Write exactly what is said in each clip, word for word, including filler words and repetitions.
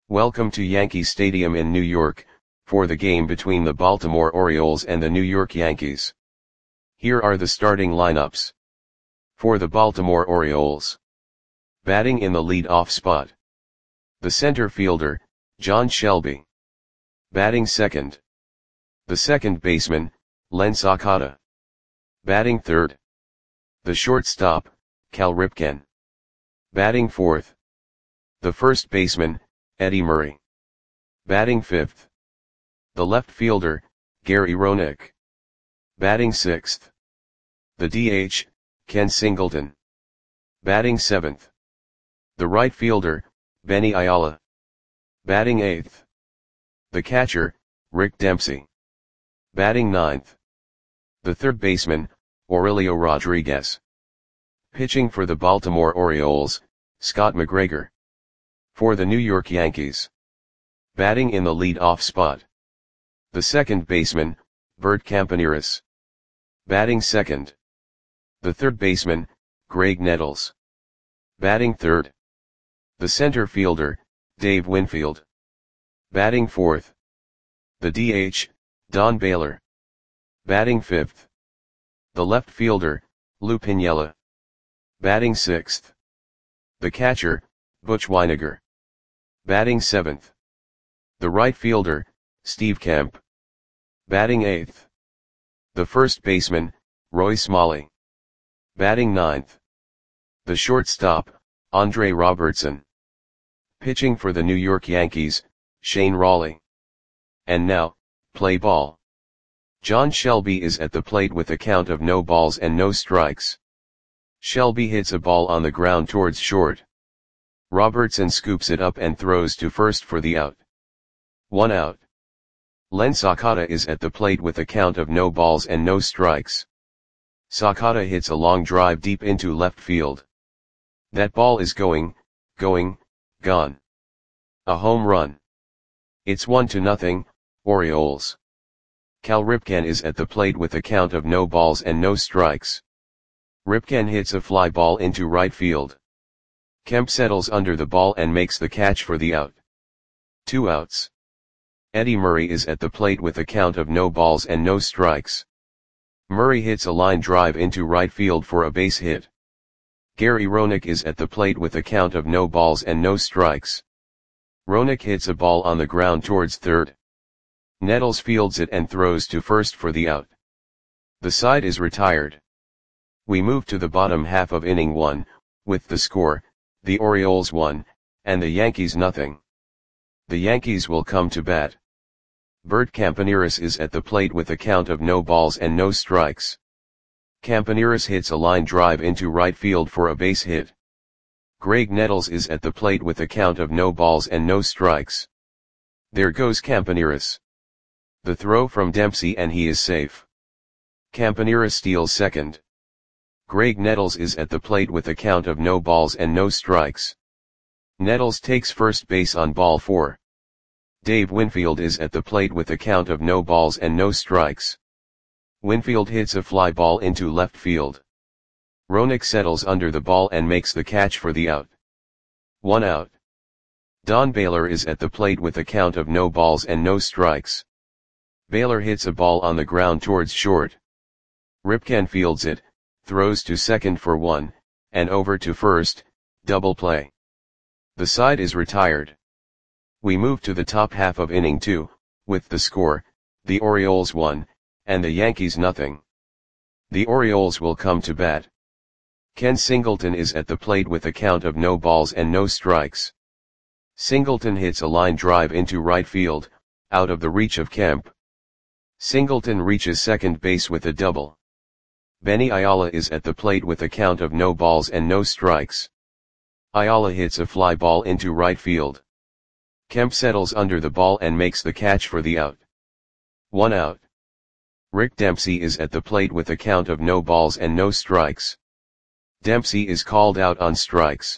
Welcome to Yankee Stadium in New York, for the game between the Baltimore Orioles and the New York Yankees. Here are the starting lineups. For the Baltimore Orioles. Batting in the lead-off spot. The center fielder, John Shelby. Batting second. The second baseman, Len Sakata. Batting third. The shortstop, Cal Ripken. Batting fourth. The first baseman, Eddie Murray. Batting fifth. The left fielder, Gary Roenick. Batting sixth. The D H, Ken Singleton. Batting seventh. The right fielder, Benny Ayala. Batting eighth. The catcher, Rick Dempsey. Batting ninth. The third baseman, Aurelio Rodriguez. Pitching for the Baltimore Orioles, Scott McGregor. For the New York Yankees. Batting in the lead-off spot. The second baseman, Bert Campaneris. Batting second. The third baseman, Greg Nettles. Batting third. The center fielder, Dave Winfield. Batting fourth. The D H, Don Baylor. Batting fifth. The left fielder, Lou Piniella. Batting sixth. The catcher, Butch Wynegar. Batting seventh. The right fielder, Steve Kemp. Batting eighth. The first baseman, Roy Smalley. Batting ninth. The shortstop, Andre Robertson. Pitching for the New York Yankees, Shane Rawley. And now, play ball. John Shelby is at the plate with a count of no balls and no strikes. Shelby hits a ball on the ground towards short. Robertson scoops it up and throws to first for the out. One out. Len Sakata is at the plate with a count of no balls and no strikes. Sakata hits a long drive deep into left field. That ball is going, going, gone. A home run. It's one to nothing, Orioles. Cal Ripken is at the plate with a count of no balls and no strikes. Ripken hits a fly ball into right field. Kemp settles under the ball and makes the catch for the out. Two outs. Eddie Murray is at the plate with a count of no balls and no strikes. Murray hits a line drive into right field for a base hit. Gary Roenick is at the plate with a count of no balls and no strikes. Roenick hits a ball on the ground towards third. Nettles fields it and throws to first for the out. The side is retired. We move to the bottom half of inning one, with the score, the Orioles one, and the Yankees nothing. The Yankees will come to bat. Bert Campaneris is at the plate with a count of no balls and no strikes. Campaneris hits a line drive into right field for a base hit. Greg Nettles is at the plate with a count of no balls and no strikes. There goes Campaneris. The throw from Dempsey and he is safe. Campaneris steals second. Greg Nettles is at the plate with a count of no balls and no strikes. Nettles takes first base on ball four. Dave Winfield is at the plate with a count of no balls and no strikes. Winfield hits a fly ball into left field. Roenick settles under the ball and makes the catch for the out. One out. Don Baylor is at the plate with a count of no balls and no strikes. Baylor hits a ball on the ground towards short. Ripken fields it, throws to second for one, and over to first, double play. The side is retired. We move to the top half of inning two, with the score, the Orioles one, and the Yankees nothing. The Orioles will come to bat. Ken Singleton is at the plate with a count of no balls and no strikes. Singleton hits a line drive into right field, out of the reach of Kemp. Singleton reaches second base with a double. Benny Ayala is at the plate with a count of no balls and no strikes. Ayala hits a fly ball into right field. Kemp settles under the ball and makes the catch for the out. One out. Rick Dempsey is at the plate with a count of no balls and no strikes. Dempsey is called out on strikes.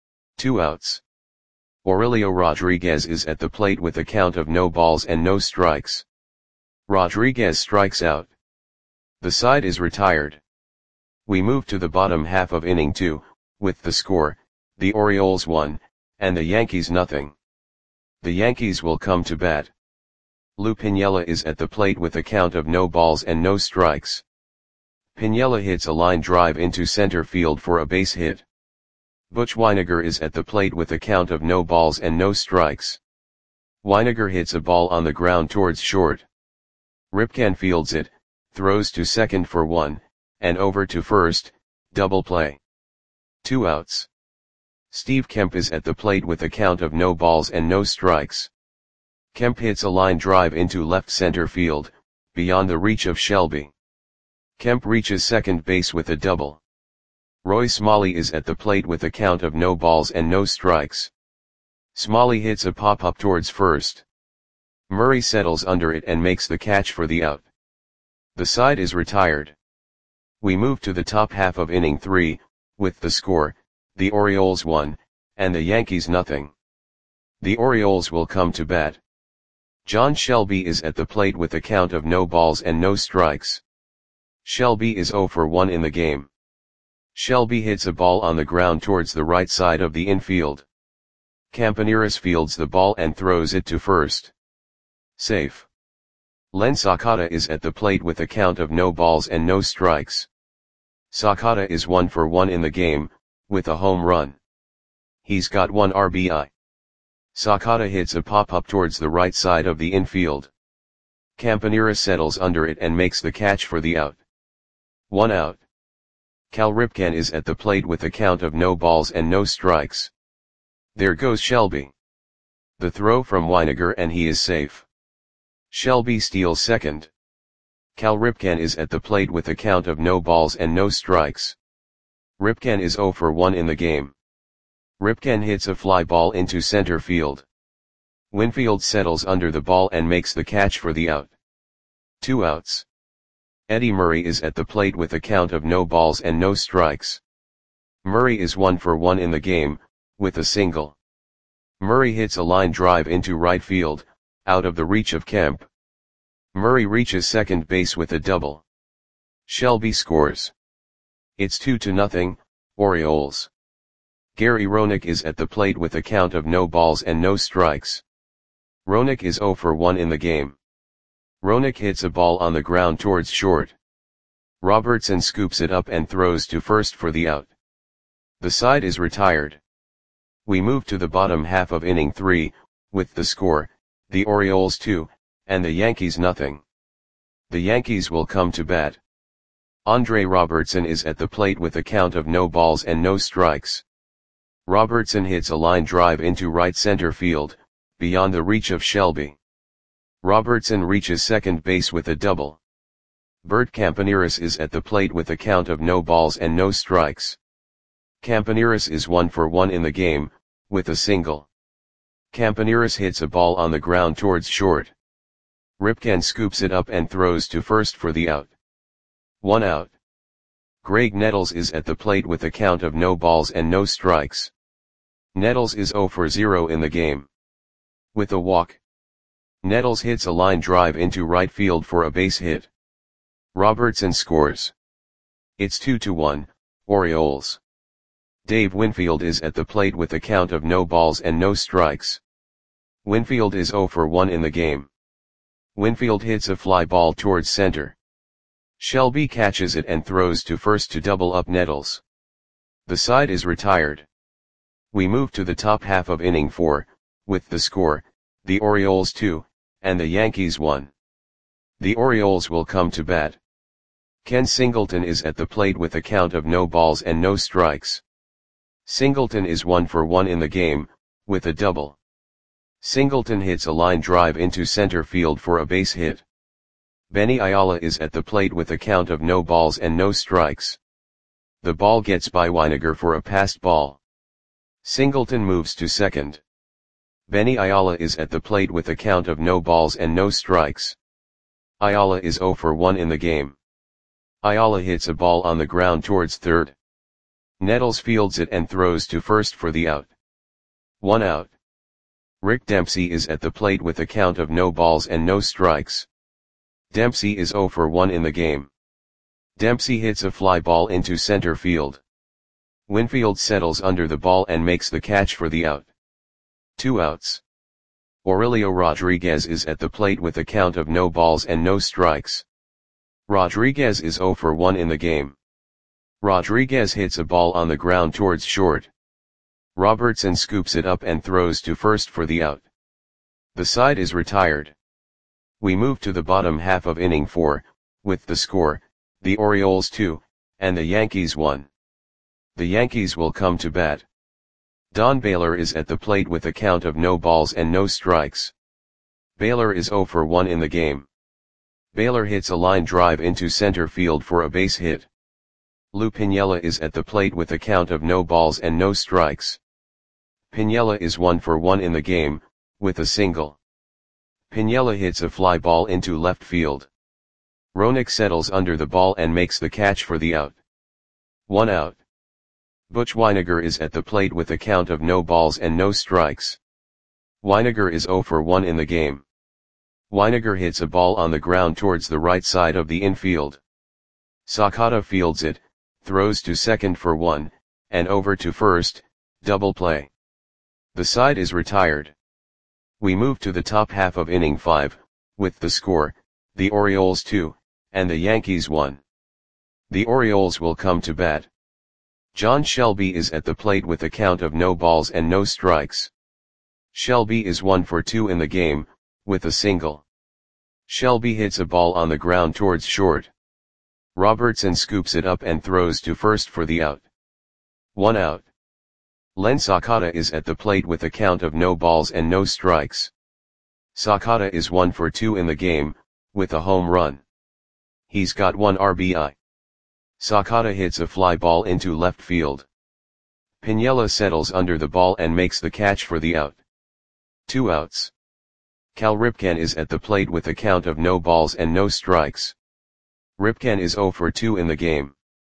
Two outs. Aurelio Rodriguez is at the plate with a count of no balls and no strikes. Rodriguez strikes out. The side is retired. We move to the bottom half of inning two, with the score, the Orioles one, and the Yankees nothing. The Yankees will come to bat. Lou Piniella is at the plate with a count of no balls and no strikes. Piniella hits a line drive into center field for a base hit. Butch Wynegar is at the plate with a count of no balls and no strikes. Wynegar hits a ball on the ground towards short. Ripken fields it, throws to second for one, and over to first, double play. Two outs. Steve Kemp is at the plate with a count of no balls and no strikes. Kemp hits a line drive into left center field, beyond the reach of Shelby. Kemp reaches second base with a double. Roy Smalley is at the plate with a count of no balls and no strikes. Smalley hits a pop-up towards first. Murray settles under it and makes the catch for the out. The side is retired. We move to the top half of inning three, with the score, the Orioles one, and the Yankees nothing. The Orioles will come to bat. John Shelby is at the plate with a count of no balls and no strikes. Shelby is oh for one in the game. Shelby hits a ball on the ground towards the right side of the infield. Campaneris fields the ball and throws it to first. Safe. Len Sakata is at the plate with a count of no balls and no strikes. Sakata is one for one in the game, with a home run. He's got one R B I. Sakata hits a pop-up towards the right side of the infield. Campaneris settles under it and makes the catch for the out. One out. Cal Ripken is at the plate with a count of no balls and no strikes. There goes Shelby. The throw from Wynegar and he is safe. Shelby steals second. Cal Ripken is at the plate with a count of no balls and no strikes. Ripken is oh for one in the game. Ripken hits a fly ball into center field. Winfield settles under the ball and makes the catch for the out. Two outs. Eddie Murray is at the plate with a count of no balls and no strikes. Murray is one for one in the game, with a single. Murray hits a line drive into right field, out of the reach of Kemp. Murray reaches second base with a double. Shelby scores. It's two to nothing, Orioles. Gary Roenick is at the plate with a count of no balls and no strikes. Roenick is oh for one in the game. Roenick hits a ball on the ground towards short. Robertson scoops it up and throws to first for the out. The side is retired. We move to the bottom half of inning three, with the score, the Orioles two, and the Yankees nothing. The Yankees will come to bat. Andre Robertson is at the plate with a count of no balls and no strikes. Robertson hits a line drive into right center field, beyond the reach of Shelby. Robertson reaches second base with a double. Bert Campaneris is at the plate with a count of no balls and no strikes. Campaneris is one for one in the game, with a single. Campaneris hits a ball on the ground towards short. Ripken scoops it up and throws to first for the out. One out. Greg Nettles is at the plate with a count of no balls and no strikes. Nettles is oh for zero in the game. With a walk. Nettles hits a line drive into right field for a base hit. Robertson scores. It's two to one, Orioles. Dave Winfield is at the plate with a count of no balls and no strikes. Winfield is oh for one in the game. Winfield hits a fly ball towards center. Shelby catches it and throws to first to double up Nettles. The side is retired. We move to the top half of inning four, with the score, the Orioles two, and the Yankees one. The Orioles will come to bat. Ken Singleton is at the plate with a count of no balls and no strikes. Singleton is one for one in the game, with a double. Singleton hits a line drive into center field for a base hit. Benny Ayala is at the plate with a count of no balls and no strikes. The ball gets by Wynegar for a passed ball. Singleton moves to second. Benny Ayala is at the plate with a count of no balls and no strikes. Ayala is oh for one in the game. Ayala hits a ball on the ground towards third. Nettles fields it and throws to first for the out. One out. Rick Dempsey is at the plate with a count of no balls and no strikes. Dempsey is oh for one in the game. Dempsey hits a fly ball into center field. Winfield settles under the ball and makes the catch for the out. Two outs. Aurelio Rodriguez is at the plate with a count of no balls and no strikes. Rodriguez is zero for one in the game. Rodriguez hits a ball on the ground towards short. Robertson scoops it up and throws to first for the out. The side is retired. We move to the bottom half of inning four, with the score, the Orioles two, and the Yankees one. The Yankees will come to bat. Don Baylor is at the plate with a count of no balls and no strikes. Baylor is zero for one in the game. Baylor hits a line drive into center field for a base hit. Lou Piniella is at the plate with a count of no balls and no strikes. Piniella is one for one in the game, with a single. Piniella hits a fly ball into left field. Roenick settles under the ball and makes the catch for the out. One out. Butch Wynegar is at the plate with a count of no balls and no strikes. Wynegar is zero for one in the game. Wynegar hits a ball on the ground towards the right side of the infield. Sakata fields it, throws to second for one, and over to first, double play. The side is retired. We move to the top half of inning five, with the score, the Orioles two, and the Yankees one. The Orioles will come to bat. John Shelby is at the plate with a count of no balls and no strikes. Shelby is one for two in the game, with a single. Shelby hits a ball on the ground towards short. Robertson scoops it up and throws to first for the out. One out. Len Sakata is at the plate with a count of no balls and no strikes. Sakata is one for two in the game, with a home run. He's got one R B I. Sakata hits a fly ball into left field. Piniella settles under the ball and makes the catch for the out. Two outs. Cal Ripken is at the plate with a count of no balls and no strikes. Ripken is zero for two in the game.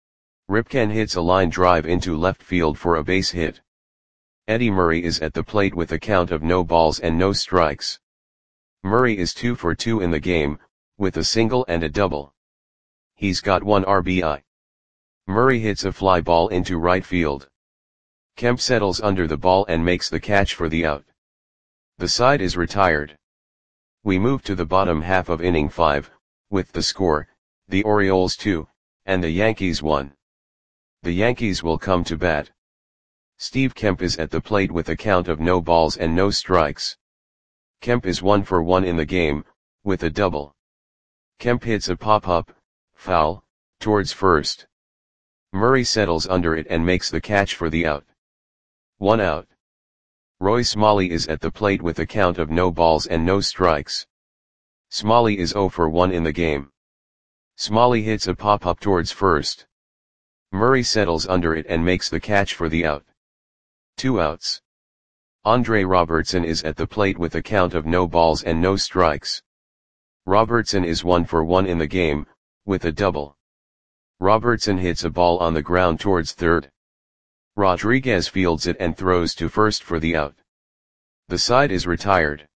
Ripken hits a line drive into left field for a base hit. Eddie Murray is at the plate with a count of no balls and no strikes. Murray is two for two in the game, with a single and a double. He's got one R B I. Murray hits a fly ball into right field. Kemp settles under the ball and makes the catch for the out. The side is retired. We move to the bottom half of inning five, with the score, the Orioles two, and the Yankees one. The Yankees will come to bat. Steve Kemp is at the plate with a count of no balls and no strikes. Kemp is one for one in the game, with a double. Kemp hits a pop-up, foul, towards first. Murray settles under it and makes the catch for the out. One out. Roy Smalley is at the plate with a count of no balls and no strikes. Smalley is zero for one in the game. Smalley hits a pop-up towards first. Murray settles under it and makes the catch for the out. Two outs. Andre Robertson is at the plate with a count of no balls and no strikes. Robertson is one for one in the game, with a double. Robertson hits a ball on the ground towards third. Rodriguez fields it and throws to first for the out. The side is retired.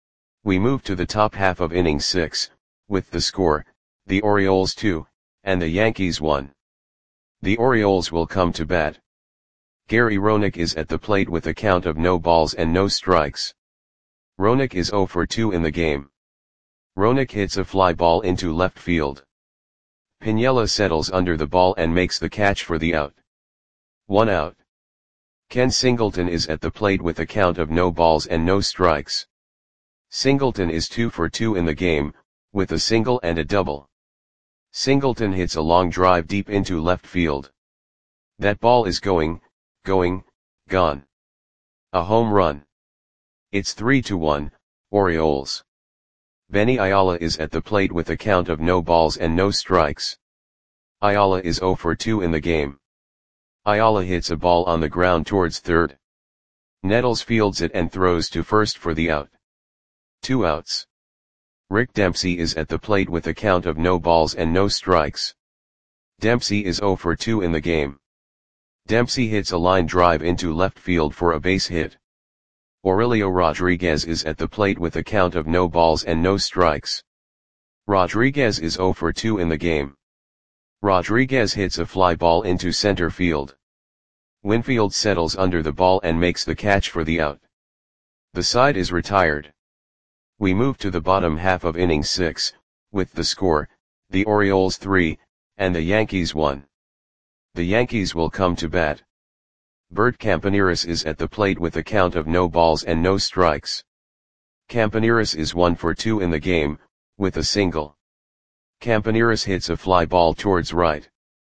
We move to the top half of inning six, with the score, the Orioles two, and the Yankees one. The Orioles will come to bat. Gary Roenick is at the plate with a count of no balls and no strikes. Roenick is zero for two in the game. Roenick hits a fly ball into left field. Piniella settles under the ball and makes the catch for the out. One out. Ken Singleton is at the plate with a count of no balls and no strikes. Singleton is two for two in the game, with a single and a double. Singleton hits a long drive deep into left field. That ball is going, going, gone. A home run. It's three to one, Orioles. Benny Ayala is at the plate with a count of no balls and no strikes. Ayala is zero for two in the game. Ayala hits a ball on the ground towards third. Nettles fields it and throws to first for the out. Two outs. Rick Dempsey is at the plate with a count of no balls and no strikes. Dempsey is zero for two in the game. Dempsey hits a line drive into left field for a base hit. Aurelio Rodriguez is at the plate with a count of no balls and no strikes. Rodriguez is zero for two in the game. Rodriguez hits a fly ball into center field. Winfield settles under the ball and makes the catch for the out. The side is retired. We move to the bottom half of inning six, with the score, the Orioles three, and the Yankees one. The Yankees will come to bat. Bert Campaneris is at the plate with a count of no balls and no strikes. Campaneris is one for two in the game, with a single. Campaneris hits a fly ball towards right.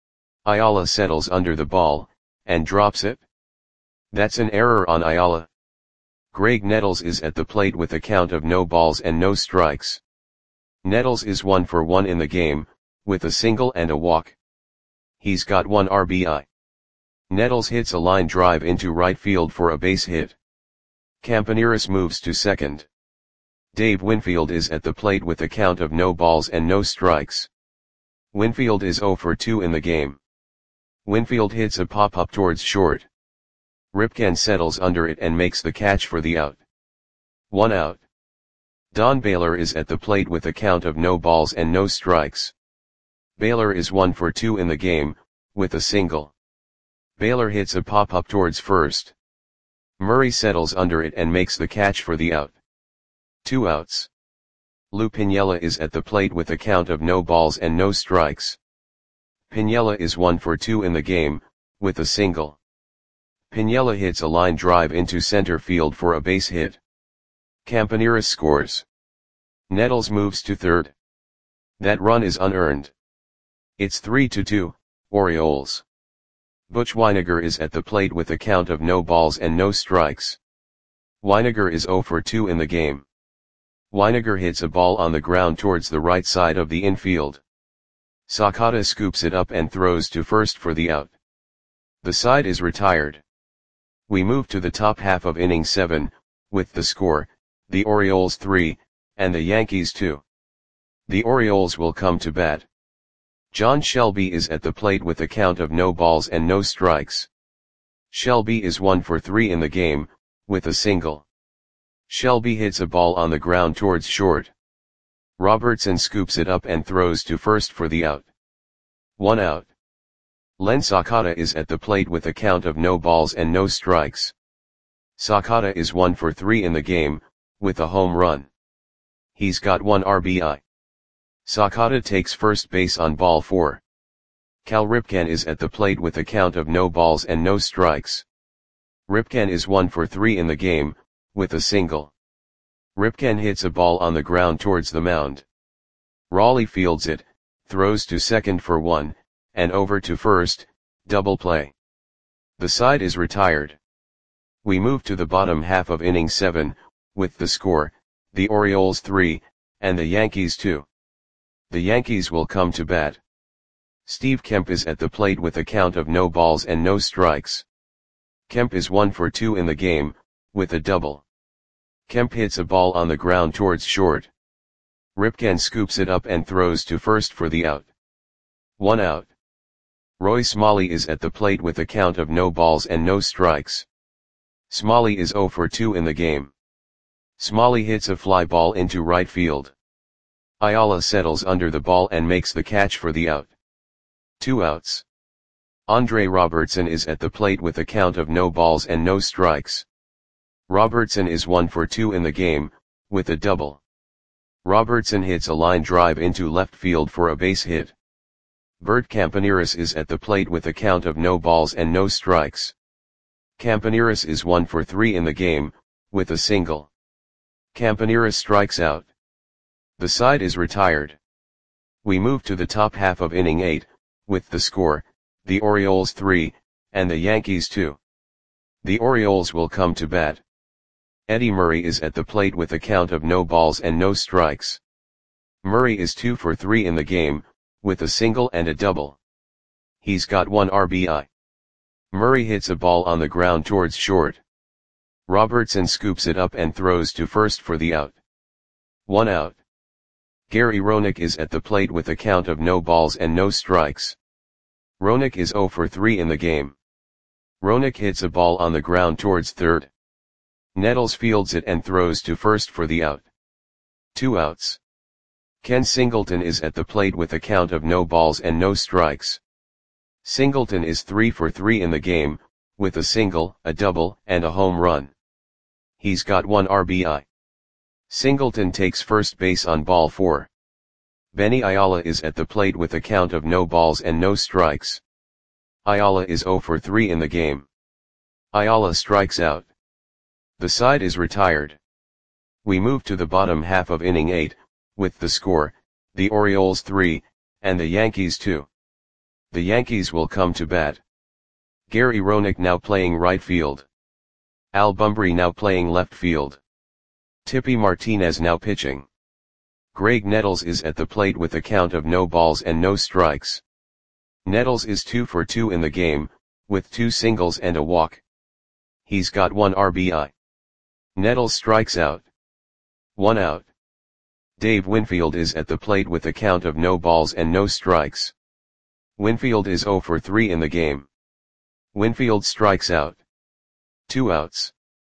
Ayala settles under the ball, and drops it. That's an error on Ayala. Greg Nettles is at the plate with a count of no balls and no strikes. Nettles is one for one in the game, with a single and a walk. He's got one R B I. Nettles hits a line drive into right field for a base hit. Campaneris moves to second. Dave Winfield is at the plate with a count of no balls and no strikes. Winfield is zero for two in the game. Winfield hits a pop-up towards short. Ripken settles under it and makes the catch for the out. One out. Don Baylor is at the plate with a count of no balls and no strikes. Baylor is one for two in the game, with a single. Baylor hits a pop-up towards first. Murray settles under it and makes the catch for the out. Two outs. Lou Piniella is at the plate with a count of no balls and no strikes. Piniella is one for two in the game, with a single. Piniella hits a line drive into center field for a base hit. Campaneris scores. Nettles moves to third. That run is unearned. It's three to two, Orioles. Butch Wynegar is at the plate with a count of no balls and no strikes. Wynegar is zero for two in the game. Wynegar hits a ball on the ground towards the right side of the infield. Sakata scoops it up and throws to first for the out. The side is retired. We move to the top half of inning seven, with the score, the Orioles three, and the Yankees two. The Orioles will come to bat. John Shelby is at the plate with a count of no balls and no strikes. Shelby is one for three in the game, with a single. Shelby hits a ball on the ground towards short. Robertson scoops it up and throws to first for the out. One out. Len Sakata is at the plate with a count of no balls and no strikes. Sakata is one for three in the game, with a home run. He's got one R B I. Sakata takes first base on ball four. Cal Ripken is at the plate with a count of no balls and no strikes. Ripken is one for three in the game, with a single. Ripken hits a ball on the ground towards the mound. Raleigh fields it, throws to second for one, and over to first, double play. The side is retired. We move to the bottom half of inning seven, with the score, the Orioles three, and the Yankees two. The Yankees will come to bat. Steve Kemp is at the plate with a count of no balls and no strikes. Kemp is one for two in the game, with a double. Kemp hits a ball on the ground towards short. Ripken scoops it up and throws to first for the out. One out. Roy Smalley is at the plate with a count of no balls and no strikes. Smalley is zero for two in the game. Smalley hits a fly ball into right field. Ayala settles under the ball and makes the catch for the out. Two outs. Andre Robertson is at the plate with a count of no balls and no strikes. Robertson is one for two in the game, with a double. Robertson hits a line drive into left field for a base hit. Bert Campaneris is at the plate with a count of no balls and no strikes. Campaneris is one for three in the game, with a single. Campaneris strikes out. The side is retired. We move to the top half of inning eight, with the score, the Orioles three, and the Yankees two. The Orioles will come to bat. Eddie Murray is at the plate with a count of no balls and no strikes. Murray is two for three in the game, with a single and a double. He's got one R B I. Murray hits a ball on the ground towards short. Robertson scoops it up and throws to first for the out. One out. Gary Roenick is at the plate with a count of no balls and no strikes. Roenick is zero for three in the game. Roenick hits a ball on the ground towards third. Nettles fields it and throws to first for the out. Two outs. Ken Singleton is at the plate with a count of no balls and no strikes. Singleton is three for three in the game, with a single, a double, and a home run. He's got one R B I. Singleton takes first base on ball four. Benny Ayala is at the plate with a count of no balls and no strikes. Ayala is zero for three in the game. Ayala strikes out. The side is retired. We move to the bottom half of inning eight, with the score, the Orioles three, and the Yankees two. The Yankees will come to bat. Gary Roenick now playing right field. Al Bumbry now playing left field. Tippy Martinez now pitching. Greg Nettles is at the plate with a count of no balls and no strikes. Nettles is two for two in the game, with two singles and a walk. He's got one R B I. Nettles strikes out. One out. Dave Winfield is at the plate with a count of no balls and no strikes. Winfield is zero for three in the game. Winfield strikes out. Two outs.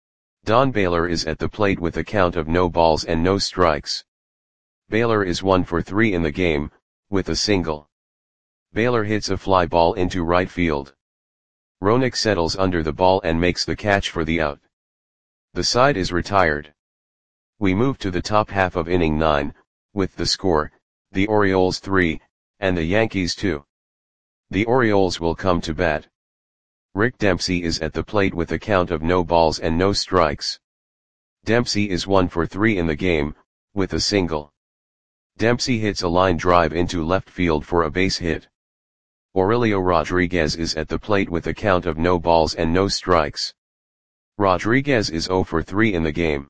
Don Baylor is at the plate with a count of no balls and no strikes. Baylor is one for three in the game, with a single. Baylor hits a fly ball into right field. Roenick settles under the ball and makes the catch for the out. The side is retired. We move to the top half of inning nine, with the score, the Orioles three, and the Yankees two. The Orioles will come to bat. Rick Dempsey is at the plate with a count of no balls and no strikes. Dempsey is one for three in the game, with a single. Dempsey hits a line drive into left field for a base hit. Aurelio Rodriguez is at the plate with a count of no balls and no strikes. Rodriguez is zero for three in the game.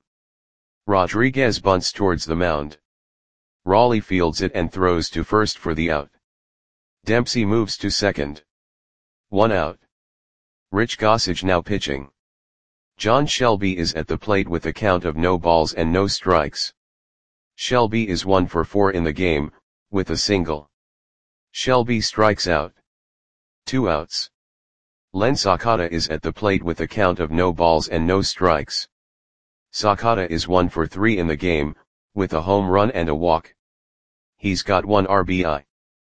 Rodriguez bunts towards the mound. Raleigh fields it and throws to first for the out. Dempsey moves to second. One out. Rich Gossage now pitching. John Shelby is at the plate with a count of no balls and no strikes. Shelby is one for four in the game, with a single. Shelby strikes out. Two outs. Len Sakata is at the plate with a count of no balls and no strikes. Sakata is one for three in the game, with a home run and a walk. He's got one R B I.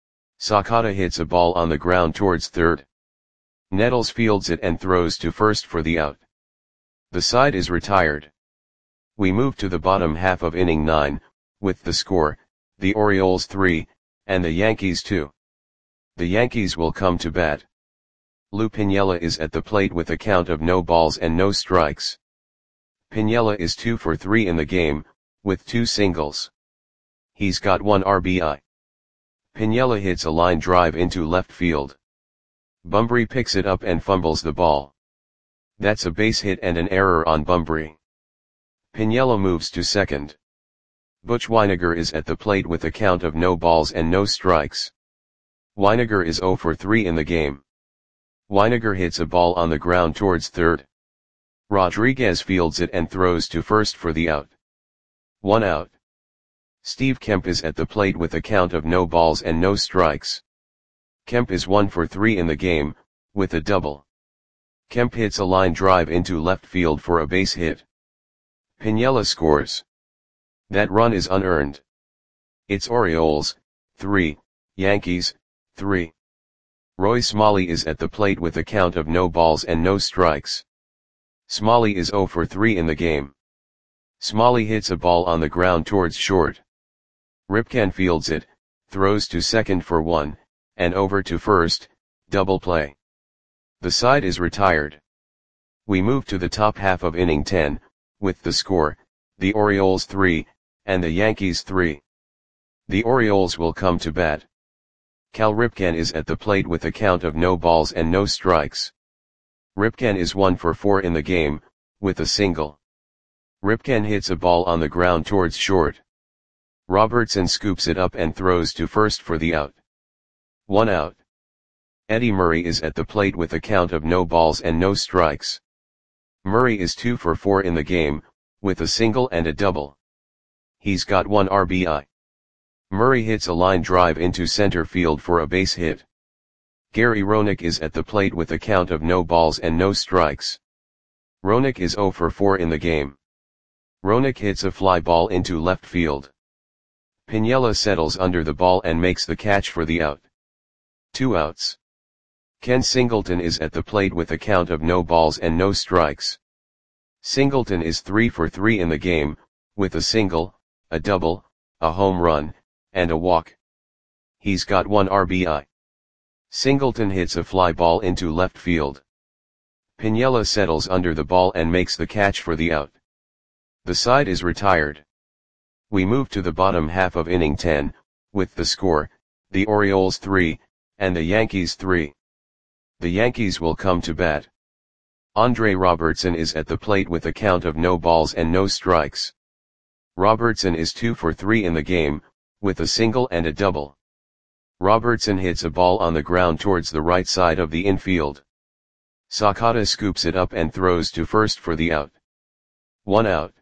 Sakata hits a ball on the ground towards third. Nettles fields it and throws to first for the out. The side is retired. We move to the bottom half of inning nine, with the score, the Orioles three, and the Yankees two. The Yankees will come to bat. Lou Piniella is at the plate with a count of no balls and no strikes. Piniella is two for three in the game, with two singles. He's got one R B I. Piniella hits a line drive into left field. Bumbry picks it up and fumbles the ball. That's a base hit and an error on Bumbry. Piniella moves to second. Butch Wynegar is at the plate with a count of no balls and no strikes. Wynegar is zero for three in the game. Wynegar hits a ball on the ground towards third. Rodriguez fields it and throws to first for the out. One out. Steve Kemp is at the plate with a count of no balls and no strikes. Kemp is one for three in the game, with a double. Kemp hits a line drive into left field for a base hit. Piniella scores. That run is unearned. It's Orioles, three, Yankees, three. Roy Smalley is at the plate with a count of no balls and no strikes. Smalley is zero for three in the game. Smalley hits a ball on the ground towards short. Ripken fields it, throws to second for one, and over to first, double play. The side is retired. We move to the top half of inning ten, with the score, the Orioles three, and the Yankees three. The Orioles will come to bat. Cal Ripken is at the plate with a count of no balls and no strikes. Ripken is one for four in the game, with a single. Ripken hits a ball on the ground towards short. Robertson scoops it up and throws to first for the out. One out. Eddie Murray is at the plate with a count of no balls and no strikes. Murray is two for four in the game, with a single and a double. He's got one R B I. Murray hits a line drive into center field for a base hit. Gary Roenick is at the plate with a count of no balls and no strikes. Roenick is zero for four in the game. Roenick hits a fly ball into left field. Piniella settles under the ball and makes the catch for the out. Two outs. Ken Singleton is at the plate with a count of no balls and no strikes. Singleton is three for three in the game, with a single, a double, a home run, and a walk. He's got one R B I. Singleton hits a fly ball into left field. Piniella settles under the ball and makes the catch for the out. The side is retired. We move to the bottom half of inning ten, with the score, the Orioles three, and the Yankees three. The Yankees will come to bat. Andre Robertson is at the plate with a count of no balls and no strikes. Robertson is two for three in the game, with a single and a double. Robertson hits a ball on the ground towards the right side of the infield. Sakata scoops it up and throws to first for the out. One out.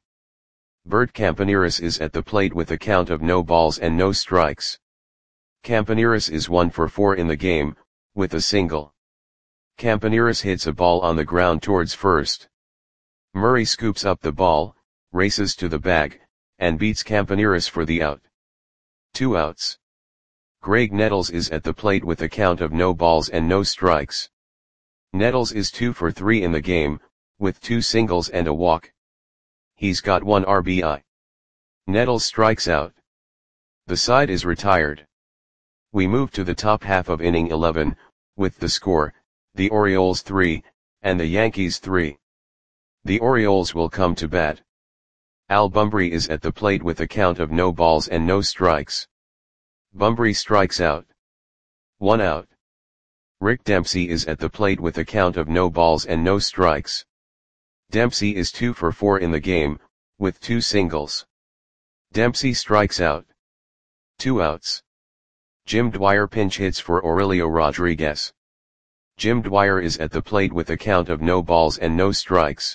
Bert Campaneris is at the plate with a count of no balls and no strikes. Campaneris is one for four in the game, with a single. Campaneris hits a ball on the ground towards first. Murray scoops up the ball, races to the bag, and beats Campaneris for the out. Two outs. Greg Nettles is at the plate with a count of no balls and no strikes. Nettles is two for three in the game, with two singles and a walk. He's got one R B I. Nettles strikes out. The side is retired. We move to the top half of inning eleven, with the score, the Orioles three, and the Yankees three. The Orioles will come to bat. Al Bumbry is at the plate with a count of no balls and no strikes. Bumbry strikes out. One out. Rick Dempsey is at the plate with a count of no balls and no strikes. Dempsey is two for four in the game, with two singles. Dempsey strikes out. Two outs. Jim Dwyer pinch hits for Aurelio Rodriguez. Jim Dwyer is at the plate with a count of no balls and no strikes.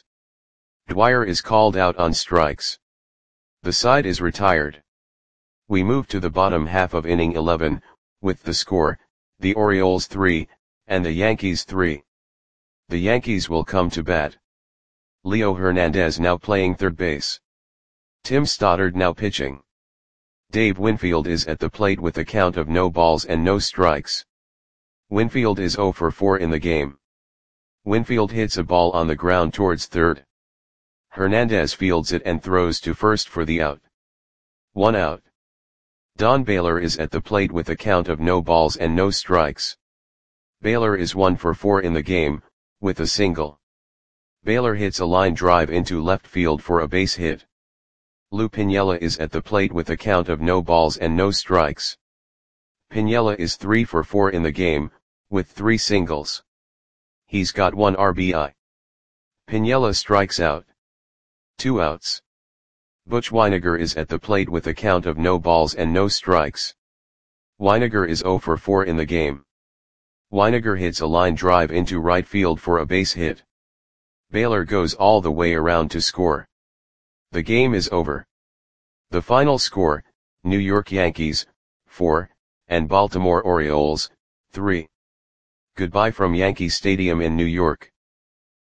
Dwyer is called out on strikes. The side is retired. We move to the bottom half of inning eleven, with the score, the Orioles three, and the Yankees three. The Yankees will come to bat. Leo Hernandez now playing third base. Tim Stoddard now pitching. Dave Winfield is at the plate with a count of no balls and no strikes. Winfield is zero for four in the game. Winfield hits a ball on the ground towards third. Hernandez fields it and throws to first for the out. One out. Don Baylor is at the plate with a count of no balls and no strikes. Baylor is one for four in the game, with a single. Baylor hits a line drive into left field for a base hit. Lou Piniella is at the plate with a count of no balls and no strikes. Piniella is three for four in the game, with three singles. He's got one R B I. Piniella strikes out. Two outs. Butch Weiniger is at the plate with a count of no balls and no strikes. Weiniger is zero for four in the game. Weiniger hits a line drive into right field for a base hit. Baylor goes all the way around to score. The game is over. The final score, New York Yankees, four, and Baltimore Orioles, three. Goodbye from Yankee Stadium in New York.